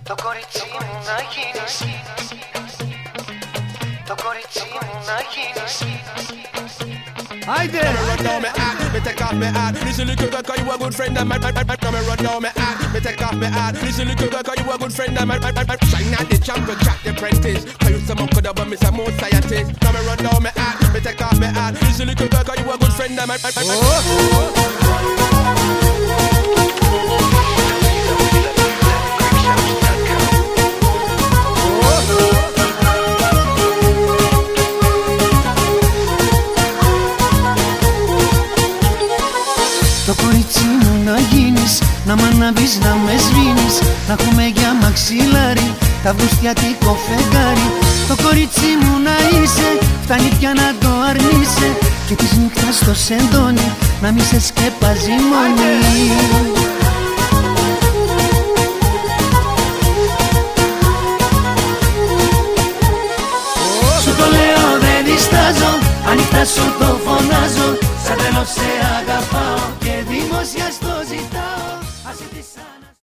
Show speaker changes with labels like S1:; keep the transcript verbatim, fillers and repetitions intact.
S1: Το κορίτσι μου να γίνεις, το κορίτσι μου να γίνεις.
S2: Άιντε!
S3: Run down me hat, me take off me hat. Listen, little girl, 'cause you a good friend of mine. Now me run down me hat, me take off me hat. Listen, little girl, 'cause you a good friend of mine. Shine at the champion, track the apprentice. 'Cause you some uncle, but me some more scientist. Now me run down me hat, me take off me hat. Listen, little girl, 'cause you a good friend of mine.
S1: Το κορίτσι μου να γίνεις, να μ' αναβείς, να με σβήνεις. Να έχουμε για μαξιλάρι, τα βουστιατικό φεγγάρι. Το κορίτσι μου να είσαι, φτάνει πια να το αρνείσαι. Και της νύχτας το σεντόνι, να μη σε σκεπάζει μόνη. Σου το λέω δεν διστάζω, ανοιχτά σου το φωνάζω. Σαν τρελό σε αγαπάω.